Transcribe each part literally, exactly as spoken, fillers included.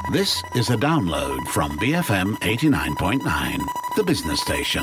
This is a download from B F M eighty-nine point nine, the business station.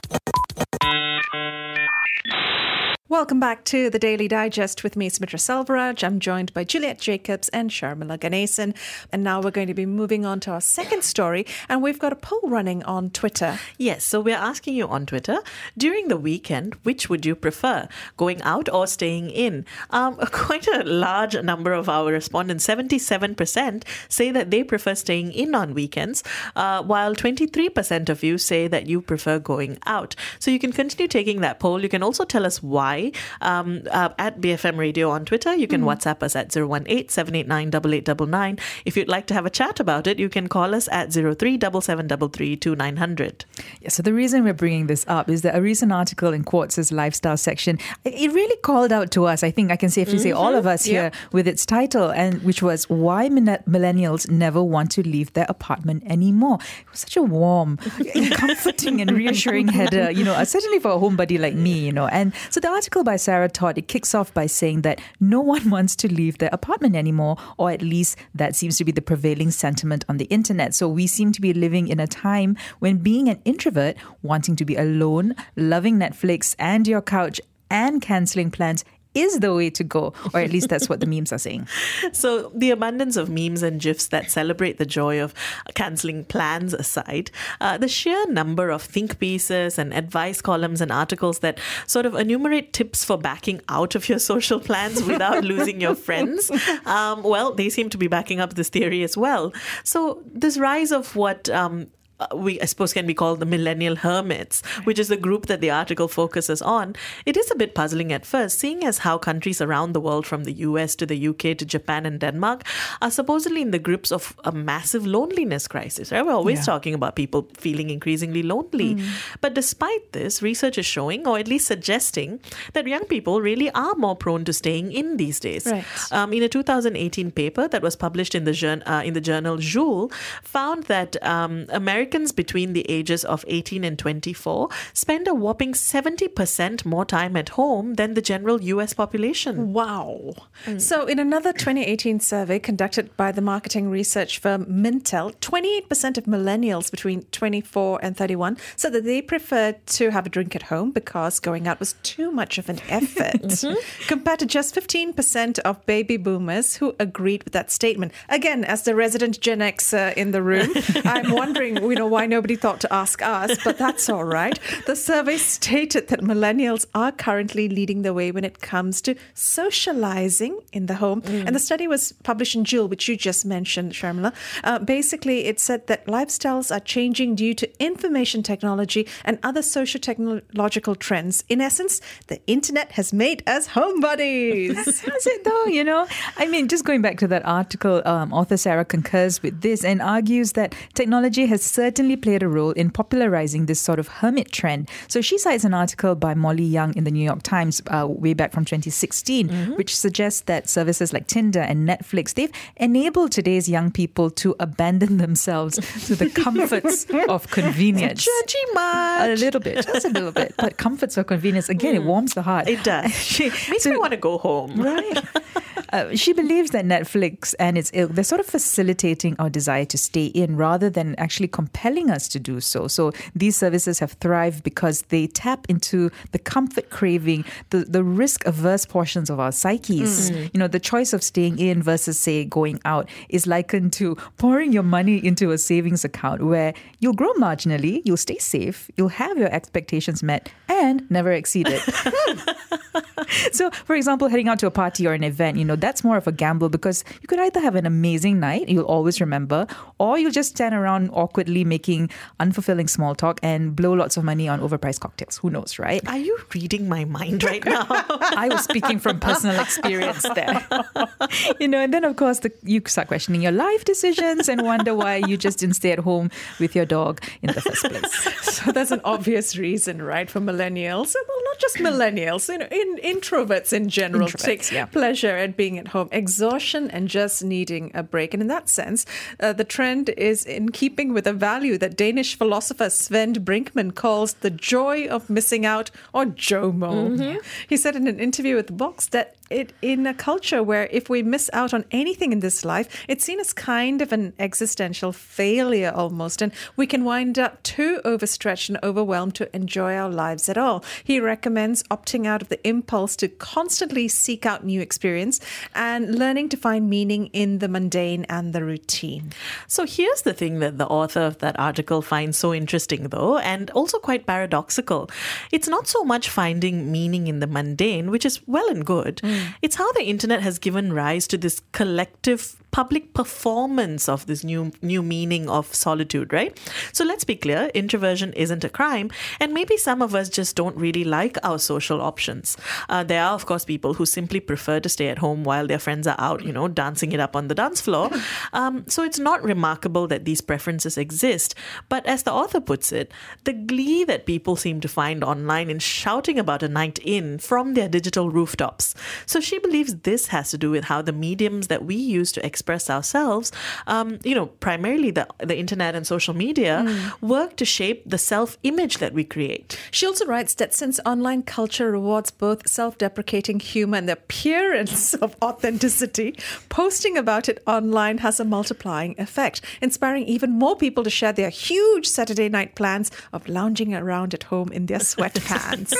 Welcome back to the Daily Digest with me, Smitra Selvaraj. I'm joined by Juliet Jacobs and Sharmila Ganesan. And now we're going to be moving on to our second story. And we've got a poll running on Twitter. Yes, so we're asking you on Twitter, during the weekend, which would you prefer, going out or staying in? Um, quite a large number of our respondents, seventy-seven percent, say that they prefer staying in on weekends, uh, while twenty-three percent of you say that you prefer going out. So you can continue taking that poll. You can also tell us why. Um, uh, at B F M Radio on Twitter. You can mm. WhatsApp us at zero one eight, seven eight nine, eight eight nine nine. If you'd like to have a chat about it, you can call us at zero three seven seven three three two nine zero zero. Yeah, so the reason we're bringing this up is that a recent article in Quartz' lifestyle section, it really called out to us, I think I can safely mm-hmm. say all of us here, yeah. with its title, and which was Why Millennials Never Want to Leave Their Apartment Anymore. It was such a warm, comforting and reassuring header, you know, certainly for a homebody like me, you know. And so the article by Sarah Todd, it kicks off by saying that no one wants to leave their apartment anymore, or at least that seems to be the prevailing sentiment on the internet. So we seem to be living in a time when being an introvert, wanting to be alone, loving Netflix and your couch and cancelling plans is the way to go, or at least that's what the memes are saying. So the abundance of memes and GIFs that celebrate the joy of cancelling plans aside, uh, the sheer number of think pieces and advice columns and articles that sort of enumerate tips for backing out of your social plans without losing your friends, um, well, they seem to be backing up this theory as well. So this rise of what um, Uh, we, I suppose, can be called the millennial hermits, which is the group that the article focuses on. It is a bit puzzling at first, seeing as how countries around the world, from the U S to the U K to Japan and Denmark, are supposedly in the grips of a massive loneliness crisis. Right? We're always yeah. talking about people feeling increasingly lonely. Mm. But despite this, research is showing, or at least suggesting, that young people really are more prone to staying in these days. Right. Um, in a two thousand eighteen paper that was published in the, jour- uh, in the journal Joule, found that um, American Americans between the ages of eighteen and twenty-four spend a whopping seventy percent more time at home than the general U S population. Wow. Mm. So in another twenty eighteen survey conducted by the marketing research firm Mintel, twenty-eight percent of millennials between twenty-four and thirty-one said that they preferred to have a drink at home because going out was too much of an effort, mm-hmm. compared to just fifteen percent of baby boomers who agreed with that statement. Again, as the resident Gen Xer in the room, I'm wondering, you know, why nobody thought to ask us, but that's all right. The survey stated that millennials are currently leading the way when it comes to socializing in the home. Mm. And the study was published in Joule, which you just mentioned, Sharmila. Uh, basically, it said that lifestyles are changing due to information technology and other socio-technological trends. In essence, the internet has made us homebodies. Has it though? You know, I mean, just going back to that article, um, author Sarah concurs with this and argues that technology has certainly played a role in popularizing this sort of hermit trend. So she cites an article by Molly Young in the New York Times uh, way back from twenty sixteen, mm-hmm. which suggests that services like Tinder and Netflix, they've enabled today's young people to abandon themselves to the comforts of convenience. Judgy much. A little bit, just a little bit. But comforts of convenience, again, mm. it warms the heart. It does. she, Makes so, me want to go home. Right. Uh, she believes that Netflix and its ilk, they're sort of facilitating our desire to stay in rather than actually compelling us to do so. So these services have thrived because they tap into the comfort craving, the, the risk-averse portions of our psyches. Mm. You know, the choice of staying in versus, say, going out is likened to pouring your money into a savings account where you'll grow marginally, you'll stay safe, you'll have your expectations met and never exceed it. So, for example, heading out to a party or an event, you know, that's more of a gamble because you could either have an amazing night, you'll always remember, or you'll just stand around awkwardly making unfulfilling small talk and blow lots of money on overpriced cocktails. Who knows, right? Are you reading my mind right now? I was speaking from personal experience there. You know, and then, of course, the, you start questioning your life decisions and wonder why you just didn't stay at home with your dog in the first place. So that's an obvious reason, right, for millennials. Well, not just millennials, you know, in, introverts in general Introverts, take yeah. pleasure at being at home, exhaustion and just needing a break. And in that sense, uh, the trend is in keeping with a value that Danish philosopher Sven Brinkmann calls the joy of missing out, or JOMO. Mm-hmm. He said in an interview with Vox that it in a culture where if we miss out on anything in this life, it's seen as kind of an existential failure almost, and we can wind up too overstretched and overwhelmed to enjoy our lives at all. He recommends opting out of the impulse to constantly seek out new experience and learning to find meaning in the mundane and the routine. So here's the thing that the author of that article finds so interesting, though, and also quite paradoxical. It's not so much finding meaning in the mundane, which is well and good. Mm. It's how the internet has given rise to this collective public performance of this new new meaning of solitude, right? So let's be clear, introversion isn't a crime, and maybe some of us just don't really like our social options. Uh, there are, of course, people who simply prefer to stay at home while their friends are out, you know, dancing it up on the dance floor. Um, so it's not remarkable that these preferences exist. But as the author puts it, the glee that people seem to find online in shouting about a night in from their digital rooftops. So she believes this has to do with how the mediums that we use to express ourselves, um, you know, primarily the, the internet and social media, mm. work to shape the self-image that we create. She also writes that since online culture rewards both self-deprecating humor and the appearance of authenticity, posting about it online has a multiplying effect, inspiring even more people to share their huge Saturday night plans of lounging around at home in their sweatpants.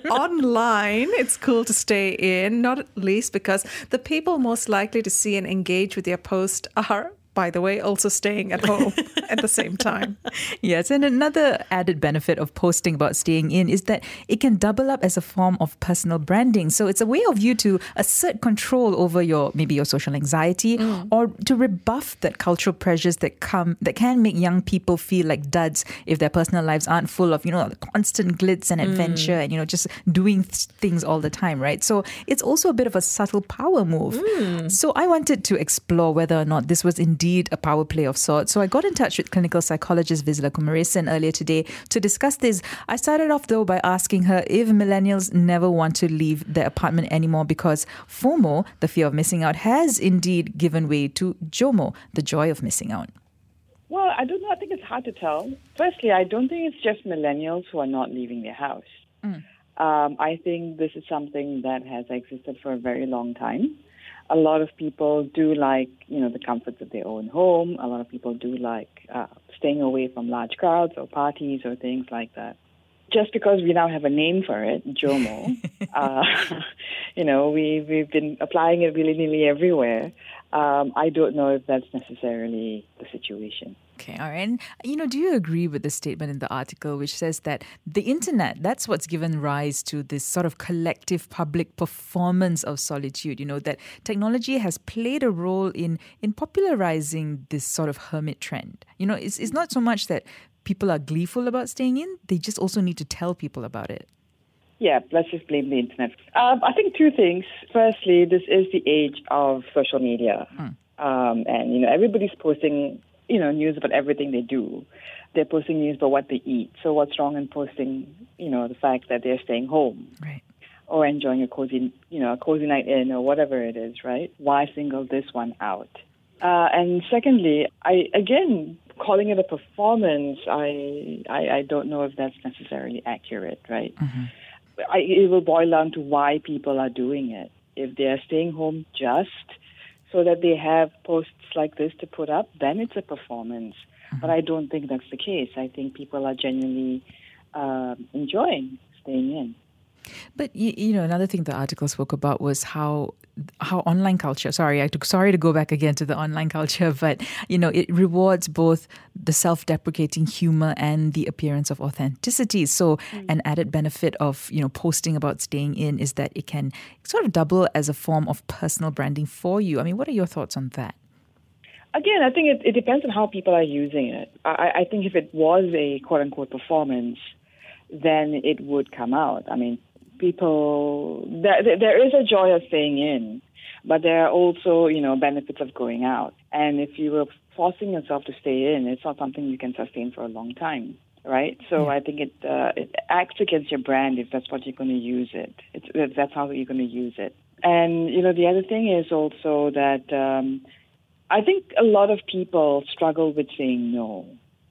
Online, it's cool to stay in, not least because the people most likely to see and engage with their post are, by the way, also staying at home at the same time. Yes, and another added benefit of posting about staying in is that it can double up as a form of personal branding. So it's a way of you to assert control over your maybe your social anxiety mm. or to rebuff that cultural pressures that come that can make young people feel like duds if their personal lives aren't full of, you know, constant glitz and adventure mm. and, you know, just doing th- things all the time, right? So it's also a bit of a subtle power move. Mm. So I wanted to explore whether or not this was indeed Indeed, a power play of sorts. So I got in touch with clinical psychologist Vizla Kumaresan earlier today to discuss this. I started off, though, by asking her if millennials never want to leave their apartment anymore because FOMO, the fear of missing out, has indeed given way to JOMO, the joy of missing out. Well, I don't know. I think it's hard to tell. Firstly, I don't think it's just millennials who are not leaving their house. Mm. Um, I think this is something that has existed for a very long time. A lot of people do like, you know, the comforts of their own home. A lot of people do like uh, staying away from large crowds or parties or things like that. Just because we now have a name for it, JOMO, uh, you know, we, we've been applying it willy-nilly everywhere. Um, I don't know if that's necessarily the situation. Okay, all right. And, you know, do you agree with the statement in the article which says that the internet, that's what's given rise to this sort of collective public performance of solitude, you know, that technology has played a role in in popularizing this sort of hermit trend? You know, it's, it's not so much that people are gleeful about staying in, they just also need to tell people about it. Yeah, let's just blame the internet. Um, I think two things. Firstly, this is the age of social media. Mm. Um, and, you know, everybody's posting, you know, news about everything they do. They're posting news about what they eat. So what's wrong in posting, you know, the fact that they're staying home? Right. Or enjoying a cozy, you know, a cozy night in or whatever it is, right? Why single this one out? Uh, and secondly, I, again, calling it a performance, I, I, I don't know if that's necessarily accurate, right? Mm-hmm. I, it will boil down to why people are doing it. If they're staying home just so that they have posts like this to put up, then it's a performance. Mm-hmm. But I don't think that's the case. I think people are genuinely uh, enjoying staying in. But, you, you know, another thing the article spoke about was how how online culture, sorry, I took sorry to go back again to the online culture, but, you know, it rewards both the self-deprecating humor and the appearance of authenticity. So mm. an added benefit of, you know, posting about staying in is that it can sort of double as a form of personal branding for you. I mean, what are your thoughts on that? Again, I think it, it depends on how people are using it. I, I think if it was a quote-unquote performance, then it would come out. I mean, people, there, there is a joy of staying in, but there are also, you know, benefits of going out. And if you were forcing yourself to stay in, it's not something you can sustain for a long time. right? So Yeah. I think it uh, it acts against your brand if that's what you're going to use it. It's, if that's how you're going to use it. And, you know, the other thing is also that um, I think a lot of people struggle with saying no.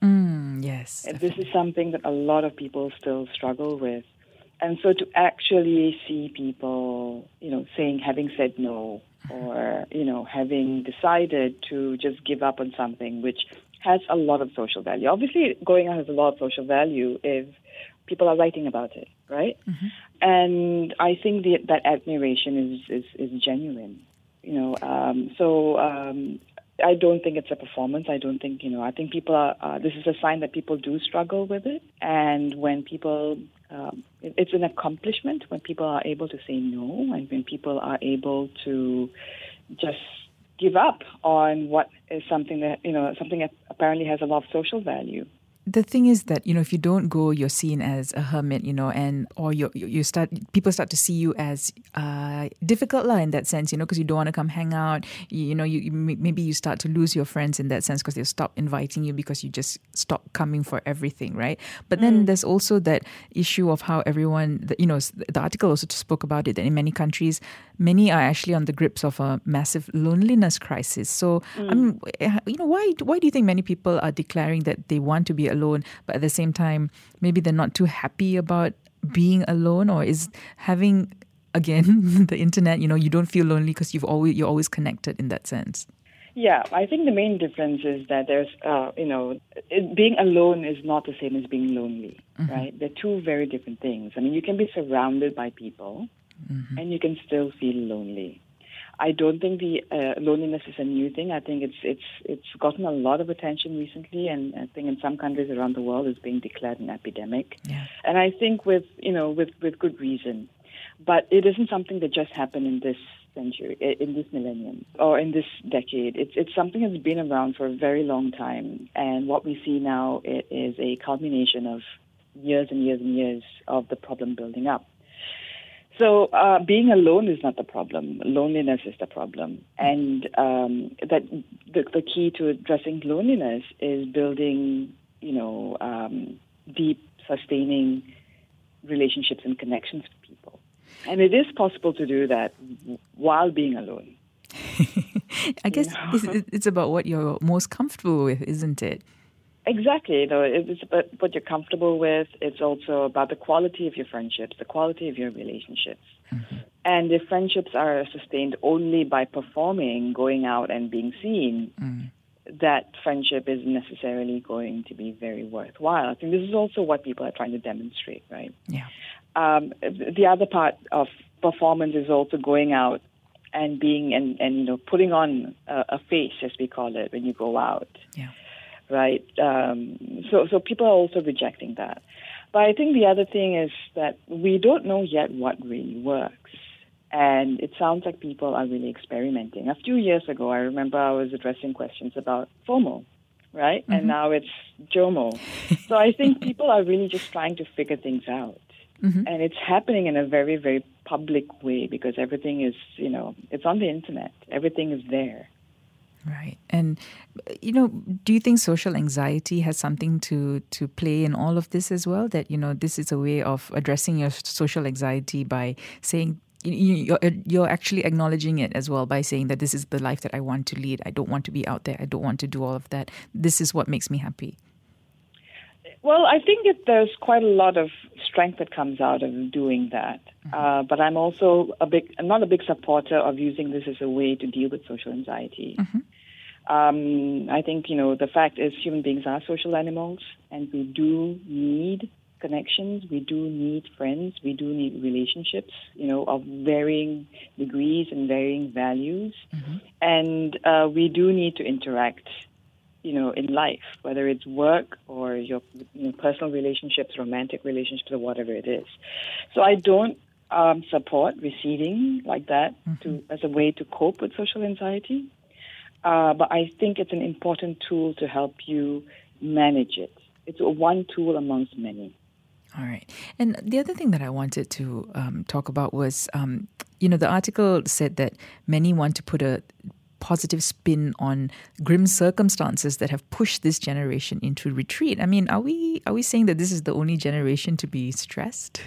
Mm, yes. And this is something that a lot of people still struggle with. And so to actually see people, you know, saying, having said no, or, you know, having decided to just give up on something which has a lot of social value. Obviously, going out has a lot of social value if people are writing about it, right? Mm-hmm. And I think the, that admiration is, is, is genuine, you know. Um, so um, I don't think it's a performance. I don't think, you know, I think people are, uh, this is a sign that people do struggle with it. And when people, um, it, it's an accomplishment when people are able to say no, and when people are able to just give up on what is something that, you know, something that apparently has a lot of social value. The thing is that, you know, if you don't go, you're seen as a hermit, you know, and or you you start people start to see you as uh, difficult lah in that sense, you know, because you don't want to come hang out. You, you know, you, you maybe you start to lose your friends in that sense because they stop inviting you because you just stop coming for everything, right? But then mm. there's also that issue of how everyone, the, you know, the article also spoke about it that in many countries, many are actually on the grips of a massive loneliness crisis. So, mm. I mean, you know, why why do you think many people are declaring that they want to be alone, but at the same time, maybe they're not too happy about being alone? Or is having, again, the internet, you know, you don't feel lonely because you've always you're always connected in that sense? Yeah, I think the main difference is that there's, uh, you know, it, being alone is not the same as being lonely, mm-hmm. right? They're two very different things. I mean, you can be surrounded by people, mm-hmm. and you can still feel lonely. I don't think the uh, loneliness is a new thing. I think it's it's it's gotten a lot of attention recently, and I think in some countries around the world it's being declared an epidemic. Yeah. And I think with you know with, with good reason, but it isn't something that just happened in this century, in this millennium, or in this decade. It's it's something that's been around for a very long time, and what we see now is a culmination of years and years and years of the problem building up. So uh, being alone is not the problem. Loneliness is the problem. And um, that the, the key to addressing loneliness is building, you know, um, deep, sustaining relationships and connections with people. And it is possible to do that while being alone. I guess you know? it's, it's about what you're most comfortable with, isn't it? Exactly. You know, it's about what you're comfortable with. It's also about the quality of your friendships, the quality of your relationships. Mm-hmm. And if friendships are sustained only by performing, going out and being seen, mm. that friendship isn't necessarily going to be very worthwhile. I think this is also what people are trying to demonstrate, right? Yeah. Um, the other part of performance is also going out and being and, and you know putting on a, a face, as we call it, when you go out. Yeah. Right. Um, so, so people are also rejecting that. But I think the other thing is that we don't know yet what really works. And it sounds like people are really experimenting. A few years ago, I remember I was addressing questions about FOMO, right? Mm-hmm. And now it's JOMO. So I think people are really just trying to figure things out. Mm-hmm. And it's happening in a very, very public way because everything is, you know, it's on the internet. Everything is there. Right. And, you know, do you think social anxiety has something to, to play in all of this as well? That, you know, this is a way of addressing your social anxiety by saying, you're, you're actually acknowledging it as well by saying that this is the life that I want to lead. I don't want to be out there. I don't want to do all of that. This is what makes me happy. Well, I think that there's quite a lot of strength that comes out of doing that. Mm-hmm. Uh, but I'm also a big, I'm not a big supporter of using this as a way to deal with social anxiety. Mm-hmm. Um, I think, you know, the fact is human beings are social animals, and we do need connections. We do need friends. We do need relationships, you know, of varying degrees and varying values. Mm-hmm. And uh, we do need to interact, you know, in life, whether it's work or your you know, personal relationships, romantic relationships, or whatever it is. So I don't um, support receding like that mm-hmm. to as a way to cope with social anxiety. Uh, but I think it's an important tool to help you manage it. It's one tool amongst many. All right. And the other thing that I wanted to um, talk about was, um, you know, the article said that many want to put a positive spin on grim circumstances that have pushed this generation into retreat. I mean, are we are we saying that this is the only generation to be stressed?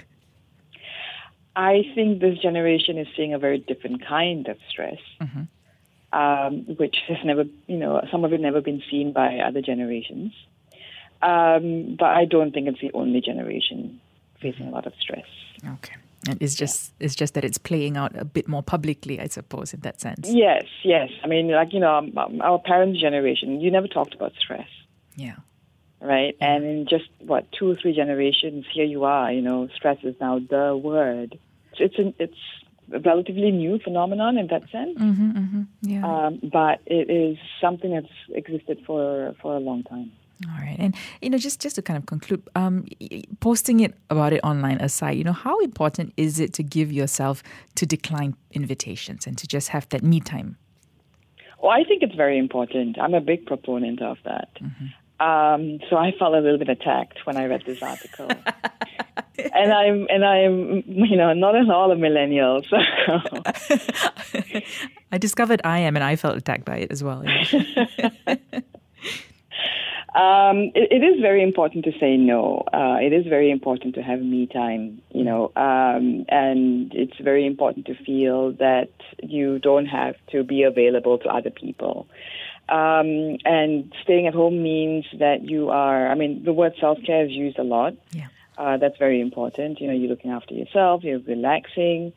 I think this generation is seeing a very different kind of stress, mm-hmm. um, which has never, you know, some of it never been seen by other generations. Um, but I don't think it's the only generation facing a lot of stress. Okay. And it's just yeah. it's just that it's playing out a bit more publicly, I suppose, in that sense. Yes, yes. I mean, like, you know, our parents' generation, you never talked about stress. Yeah. Right? Yeah. And in just, what, two or three generations, here you are, you know, stress is now the word. It's an, it's a relatively new phenomenon in that sense. Mm-hmm, mm-hmm. Yeah. Um, but it is something that's existed for, for a long time. All right. And, you know, just, just to kind of conclude, um, posting it about it online aside, you know, how important is it to give yourself to decline invitations and to just have that me time? Well, I think it's very important. I'm a big proponent of that. Mm-hmm. Um, so I felt a little bit attacked when I read this article. and I'm, and I'm, you know, not at all a millennial. So. I discovered I am, and I felt attacked by it as well. Yeah. Um, it, it is very important to say no. Uh, it is very important to have me time, you know, um, and it's very important to feel that you don't have to be available to other people. Um, and staying at home means that you are, I mean, the word self-care is used a lot. Yeah. Uh, that's very important. You know, you're looking after yourself, you're relaxing,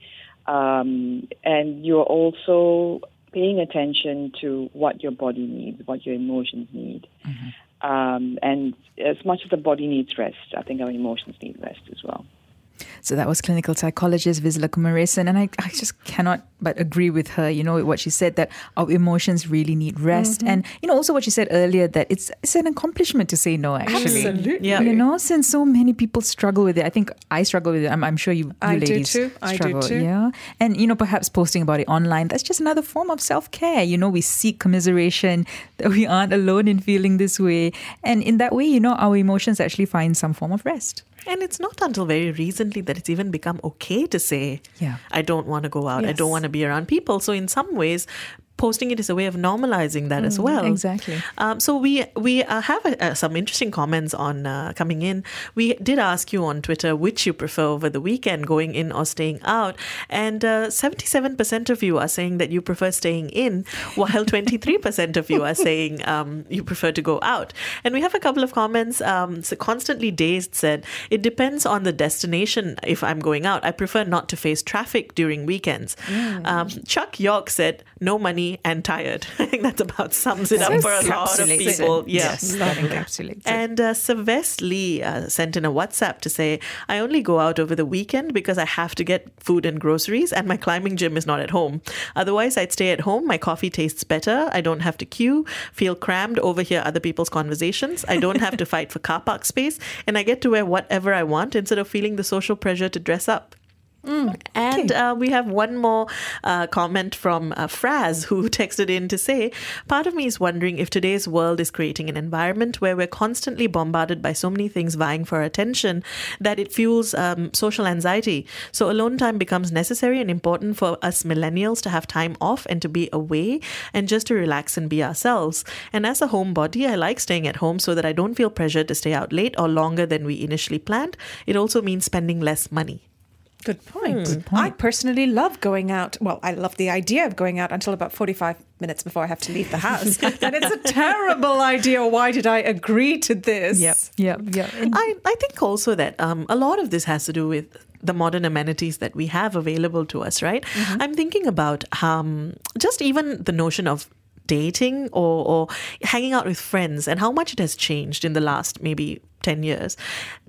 um, and you're also paying attention to what your body needs, what your emotions need. Mm-hmm. Um, and as much as the body needs rest, I think our emotions need rest as well. So that was clinical psychologist Vizla Kumaresan, and I, I just cannot but agree with her, you know, what she said, that our emotions really need rest. Mm-hmm. And, you know, also what she said earlier, that it's it's an accomplishment to say no, actually. Absolutely. Yeah. You know, since so many people struggle with it. I think I struggle with it. I'm, I'm sure you, you I ladies do too. struggle. I do too. Yeah. And, you know, perhaps posting about it online, that's just another form of self-care. You know, we seek commiseration, that we aren't alone in feeling this way. And in that way, you know, our emotions actually find some form of rest. And it's not until very recently that it's even become okay to say, yeah. I don't want to go out. Yes. I don't want to be around people. So in some ways, posting it is a way of normalizing that mm, as well. Exactly. Um, so we we uh, have uh, uh, some interesting comments on uh, coming in. We did ask you on Twitter which you prefer over the weekend, going in or staying out. And uh, seventy-seven percent of you are saying that you prefer staying in, while twenty-three percent of you are saying um, you prefer to go out. And we have a couple of comments. Um, so Constantly Dazed said, it depends on the destination if I'm going out. I prefer not to face traffic during weekends. Mm. Um, Chuck York said, no money and tired. I think that about sums it up for a lot of people. Yes, that encapsulates it. And uh, Sylvester Lee uh, sent in a WhatsApp to say, I only go out over the weekend because I have to get food and groceries and my climbing gym is not at home. Otherwise, I'd stay at home. My coffee tastes better. I don't have to queue, feel crammed, overhear other people's conversations. I don't have to fight for car park space, and I get to wear whatever I want instead of feeling the social pressure to dress up. Mm, and okay. uh, we have one more uh, comment from uh, Fraz, who texted in to say, part of me is wondering if today's world is creating an environment where we're constantly bombarded by so many things vying for attention that it fuels um, social anxiety. So alone time becomes necessary and important for us millennials to have time off and to be away and just to relax and be ourselves. And as a homebody, I like staying at home so that I don't feel pressured to stay out late or longer than we initially planned. It also means spending less money. Good point. Good point. I personally love going out. Well, I love the idea of going out until about forty-five minutes before I have to leave the house. And it's a terrible idea. Why did I agree to this? Yep, yep, yep. I, I think also that um, a lot of this has to do with the modern amenities that we have available to us, right? Mm-hmm. I'm thinking about um, just even the notion of dating or, or hanging out with friends and how much it has changed in the last maybe ten years.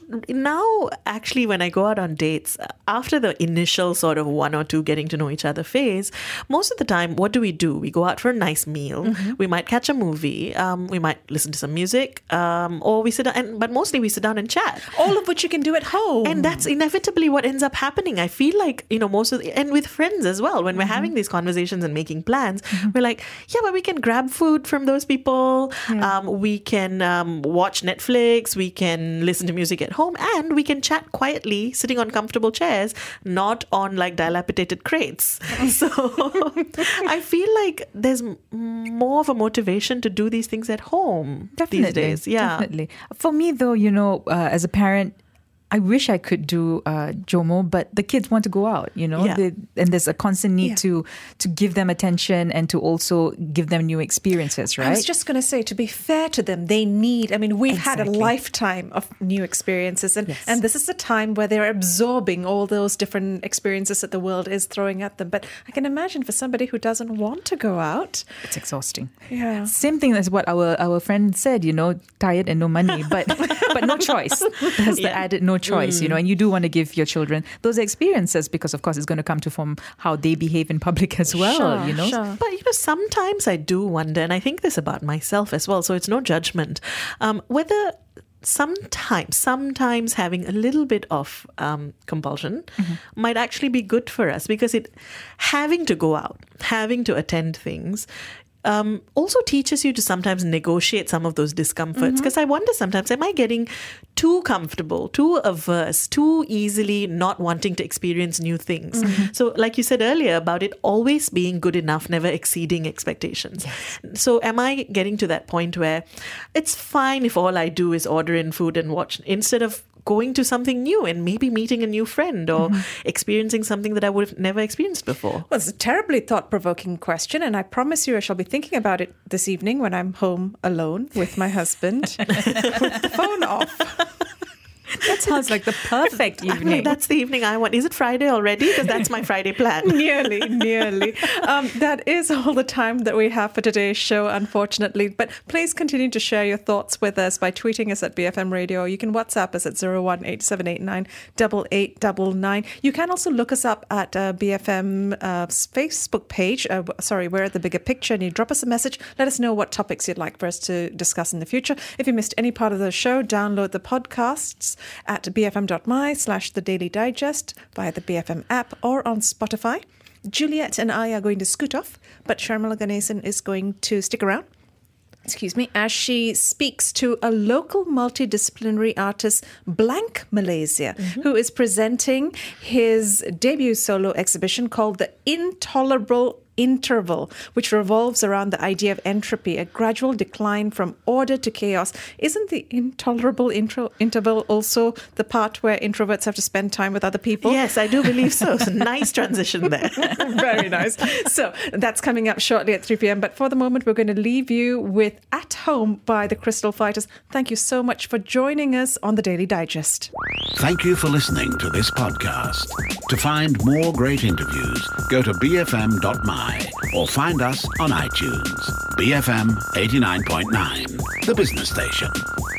Now, actually, when I go out on dates, after the initial sort of one or two getting to know each other phase, most of the time, what do we do? We go out for a nice meal. Mm-hmm. We might catch a movie. Um, we might listen to some music, um, or we sit down. And, but mostly, we sit down and chat. All of which you can do at home. And that's inevitably what ends up happening. I feel like, you know, most of the, and with friends as well, when we're mm-hmm. having these conversations and making plans, mm-hmm. we're like, yeah, but we can grab food from those people. Yeah. Um, we can um, watch Netflix. We can listen to music at home, and we can chat quietly, sitting on comfortable chairs, not on like dilapidated crates. So I feel like there's m- more of a motivation to do these things at home Definitely, these days. Yeah. Definitely. For me, though, you know, uh, as a parent, I wish I could do uh, Jomo, but the kids want to go out, you know, Yeah. they, and there's a constant need Yeah. to to give them attention and to also give them new experiences, right? I was just going to say, to be fair to them, they need, I mean, we've had a Exactly. lifetime of new experiences, and, and this is a time where they're absorbing all those different experiences that the world is throwing at them. But I can imagine for somebody who doesn't want to go out, It's exhausting. yeah. Same thing as what our, our friend said, you know, tired and no money, but but no choice. There's the Yeah. added no choice, you know, and you do want to give your children those experiences because, of course, it's going to come to from how they behave in public as well, Sure, you know. sure. But, you know, sometimes I do wonder, and I think this about myself as well, so it's no judgment, um, whether sometimes, sometimes having a little bit of um, compulsion might actually be good for us, because it having to go out, having to attend things, Um, also teaches you to sometimes negotiate some of those discomforts. Because I wonder sometimes, am I getting too comfortable, too averse, too easily not wanting to experience new things? So like you said earlier about it always being good enough, never exceeding expectations. So am I getting to that point where it's fine if all I do is order in food and watch, instead of going to something new and maybe meeting a new friend or experiencing something that I would have never experienced before? Well, it's a terribly thought-provoking question, and I promise you I shall be thinking about it this evening when I'm home alone with my husband with the phone off. That sounds like the perfect I mean, evening. that's the evening I want. Is it Friday already? Because that's my Friday plan. Nearly, nearly. Um, that is all the time that we have for today's show, unfortunately. But please continue to share your thoughts with us by tweeting us at B F M Radio. You can WhatsApp us at zero one eight seven eight nine eight eight nine nine. You can also look us up at uh, B F M uh, Facebook page. Uh, sorry, we're at the bigger picture, and you drop us a message. Let us know what topics you'd like for us to discuss in the future. If you missed any part of the show, download the podcasts at bfm.my slash the Daily Digest via the B F M app or on Spotify. Juliet and I are going to scoot off, but Sharmila Ganesan is going to stick around. Excuse me, as she speaks to a local multidisciplinary artist, Blank Malaysia, mm-hmm. who is presenting his debut solo exhibition called The Intolerable Interval, which revolves around the idea of entropy, a gradual decline from order to chaos. Isn't the intolerable intro- interval also the part where introverts have to spend time with other people? Yes, I do believe so. So nice transition there. Very nice. So that's coming up shortly at three p.m. But for the moment, we're going to leave you with At Home by the Crystal Fighters. Thank you so much for joining us on the Daily Digest. Thank you for listening to this podcast. To find more great interviews, go to b f m dot m y or find us on iTunes. B F M eighty-nine point nine, the business station.